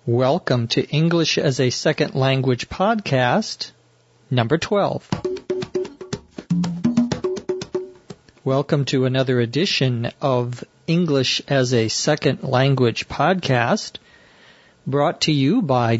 Welcome to English as a Second Language podcast, number 12. Welcome to another edition of English as a Second Language podcast, brought to you by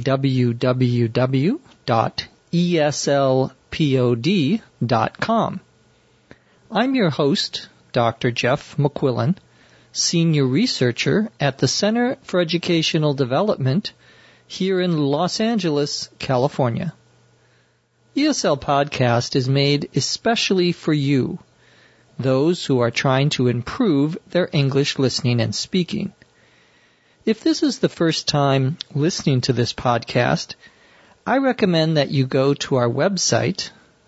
www.eslpod.com. I'm your host, Dr. Jeff McQuillan, Senior Researcher at the Center for Educational Development here in Los Angeles, California. ESL Podcast is made especially for you, those who are trying to improve their English listening and speaking. If this is the first time listening to this podcast, I recommend that you go to our website,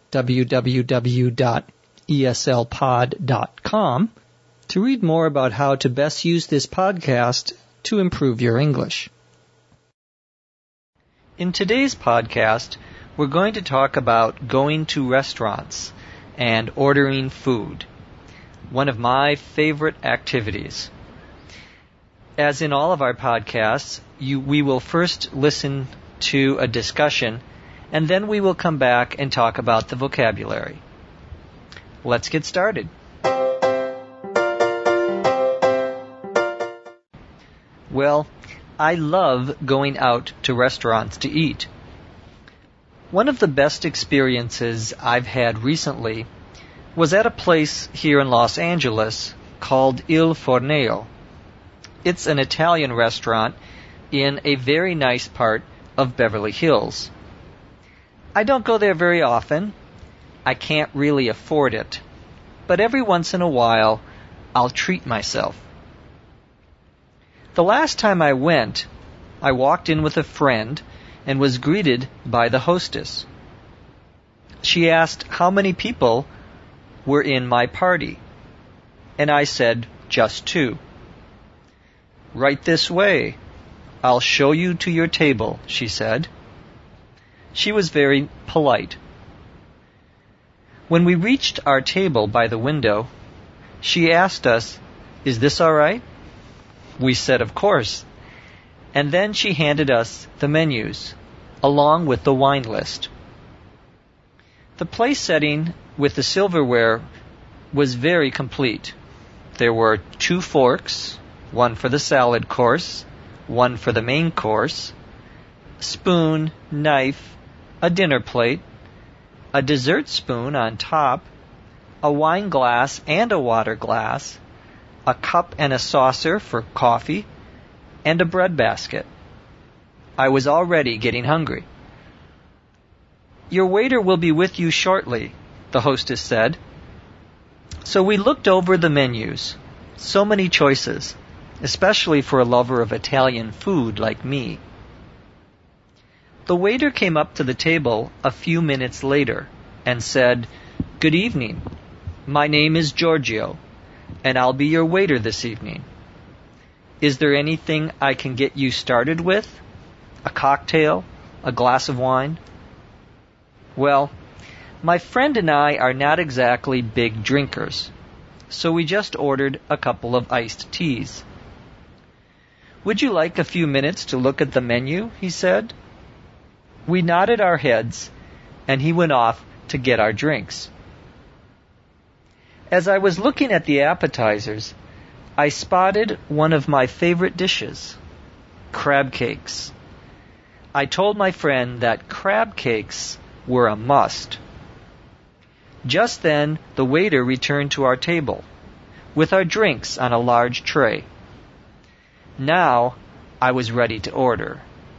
www.eslpod.com, to read more about how to best use this podcast to improve your English. In today's podcast, we're going to talk about going to restaurants and ordering food, one of my favorite activities. As in all of our podcasts, we will first listen to a discussion, and then we will come back and talk about the vocabulary. Let's get started. Well, I love going out to restaurants to eat. One of the best experiences I've had recently was at a place here in Los Angeles called Il Forneo. It's an Italian restaurant in a very nice part of Beverly Hills. I don't go there very often. I can't really afford it. But every once in a while, I'll treat myself. The last time I went, I walked in with a friend and was greeted by the hostess. She asked how many people were in my party, and I said, just 2. Right this way. I'll show you to your table, she said. She was very polite. When we reached our table by the window, she asked us, "Is this all right?" We said, "Of course." And then she handed us the menus, along with the wine list. The place setting with the silverware was very complete. There were 2 forks, one for the salad course, one for the main course, spoon, knife, a dinner plate, a dessert spoon on top, a wine glass and a water glass, a cup and a saucer for coffee, and a bread basket. I was already getting hungry. "Your waiter will be with you shortly," the hostess said. So we looked over the menus. So many choices, especially for a lover of Italian food like me. The waiter came up to the table a few minutes later and said, "Good evening. My name is Giorgio, and I'll be your waiter this evening. Is there anything I can get you started with? A cocktail? A glass of wine?" Well, my friend and I are not exactly big drinkers, so we just ordered a couple of iced teas. "Would you like a few minutes to look at the menu?" he said. We nodded our heads, and he went off to get our drinks. As I was looking at the appetizers, I spotted one of my favorite dishes, crab cakes. I told my friend that crab cakes were a must. Just then, the waiter returned to our table, with our drinks on a large tray. Now, I was ready to order.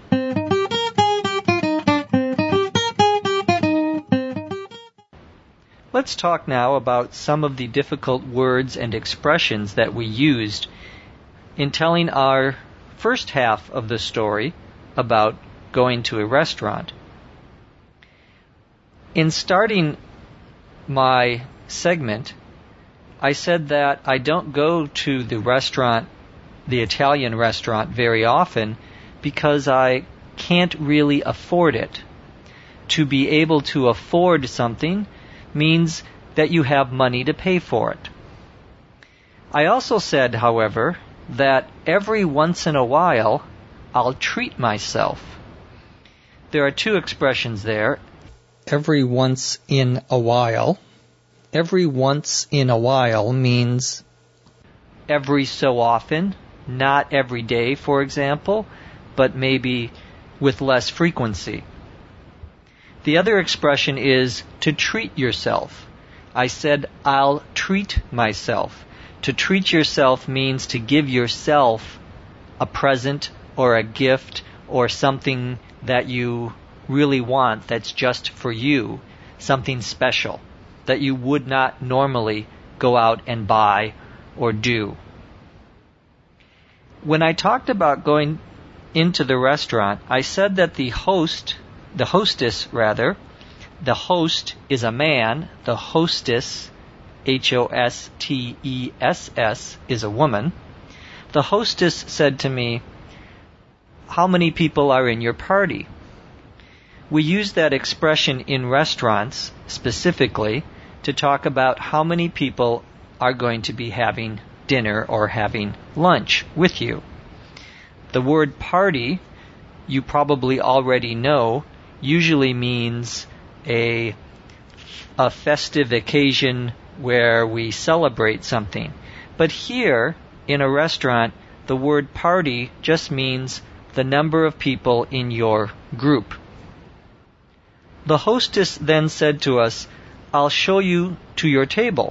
Let's talk now about some of the difficult words and expressions that we used in telling our first half of the story about going to a restaurant. In starting my segment, I said that I don't go to the Italian restaurant very often because I can't really afford it. To be able to afford something means that you have money to pay for it. I also said, however, that every once in a while I'll treat myself. There are two expressions there. Every once in a while. Every once in a while means every so often, not every day, for example, but maybe with less frequency. The other expression is to treat yourself. I said, I'll treat myself. To treat yourself means to give yourself a present or a gift or something that you really want that's just for you, something special that you would not normally go out and buy or do. When I talked about going into the restaurant, I said that the host is a man, the hostess, Hostess, is a woman. The hostess said to me, "How many people are in your party?" We use that expression in restaurants specifically to talk about how many people are going to be having dinner or having lunch with you. The word party, you probably already know, usually means a festive occasion where we celebrate something. But here, in a restaurant, the word party just means the number of people in your group. The hostess then said to us, "I'll show you to your table."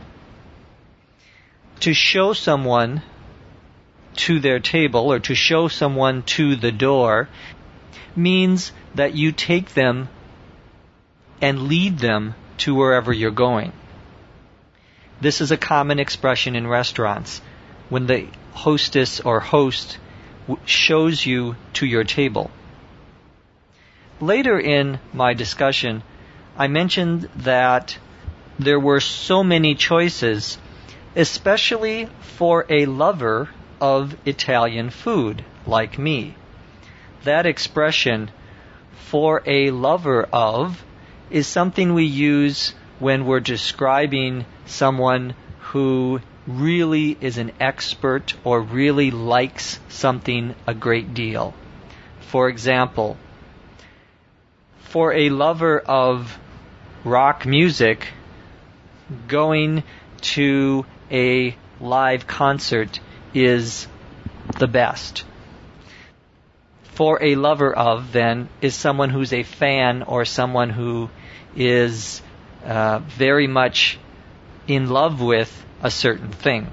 To show someone to their table or to show someone to the door means that you take them and lead them to wherever you're going. This is a common expression in restaurants when the hostess or host shows you to your table. Later in my discussion, I mentioned that there were so many choices, especially for a lover of Italian food like me. That expression, "for a lover of," is something we use when we're describing someone who really is an expert or really likes something a great deal. For example, for a lover of rock music, going to a live concert is the best. For a lover of, then, is someone who's a fan or someone who is very much in love with a certain thing.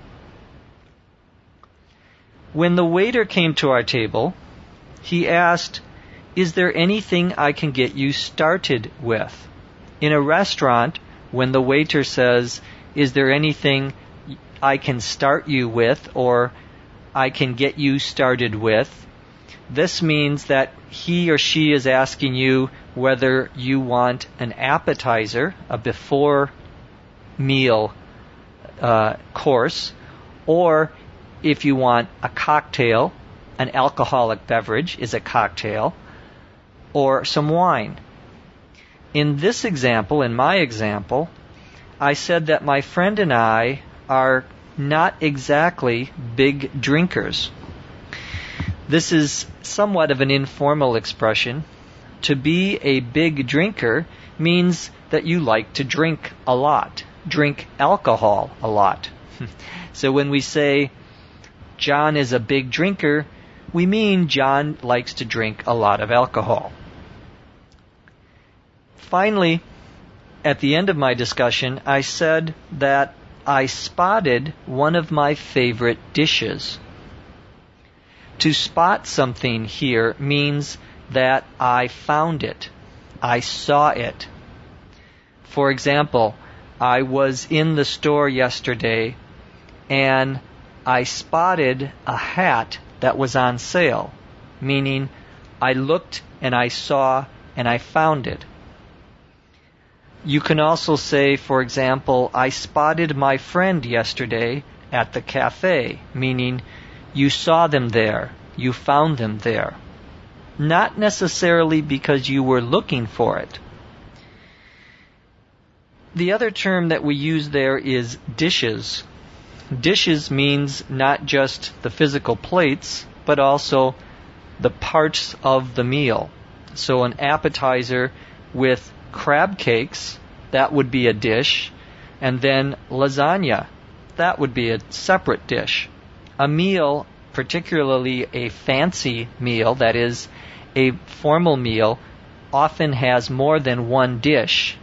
When the waiter came to our table, he asked, "Is there anything I can get you started with?" In a restaurant, when the waiter says, "Is there anything I can start you with," or "I can get you started with," this means that he or she is asking you whether you want an appetizer, a before meal course, or if you want a cocktail, an alcoholic beverage is a cocktail, or some wine. In this example, in my example, I said that my friend and I are not exactly big drinkers. This is somewhat of an informal expression. To be a big drinker means that you like to drink a lot, drink alcohol a lot. So when we say John is a big drinker, we mean John likes to drink a lot of alcohol. Finally, at the end of my discussion, I said that I spotted one of my favorite dishes. To spot something here means that I found it. I saw it. For example, I was in the store yesterday and I spotted a hat that was on sale, meaning I looked and I saw and I found it. You can also say, for example, I spotted my friend yesterday at the cafe, meaning you saw them there, you found them there. Not necessarily because you were looking for it. The other term that we use there is dishes. Dishes means not just the physical plates, but also the parts of the meal. So an appetizer with crab cakes, that would be a dish, and then lasagna, that would be a separate dish. A meal, particularly a fancy meal, that is, a formal meal, often has more than one dish.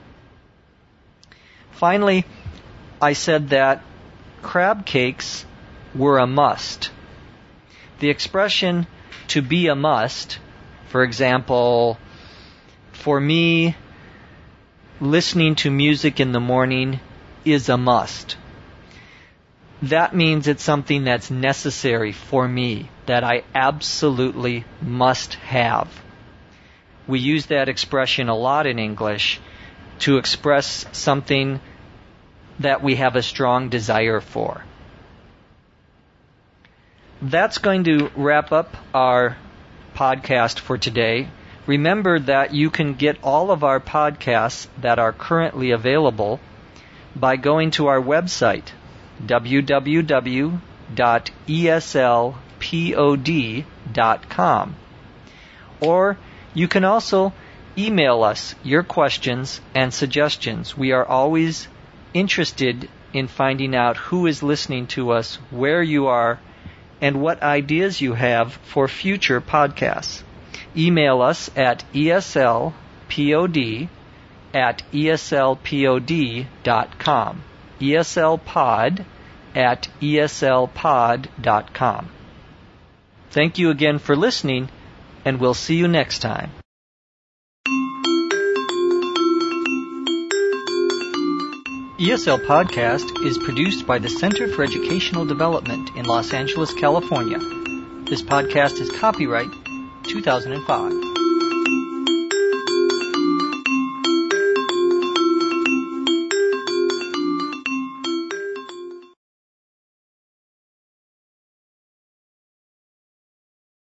Finally, I said that crab cakes were a must. The expression to be a must, for example, for me, listening to music in the morning is a must. That means it's something that's necessary for me, that I absolutely must have. We use that expression a lot in English to express something that we have a strong desire for. That's going to wrap up our podcast for today. Remember that you can get all of our podcasts that are currently available by going to our website, www.eslpod.com. Or you can also email us your questions and suggestions. We are always interested in finding out who is listening to us, where you are, and what ideas you have for future podcasts. Email us at eslpod@eslpod.com. eslpod@eslpod.com. Thank you again for listening, and we'll see you next time. ESL Podcast is produced by the Center for Educational Development in Los Angeles, California. This podcast is copyright 2005.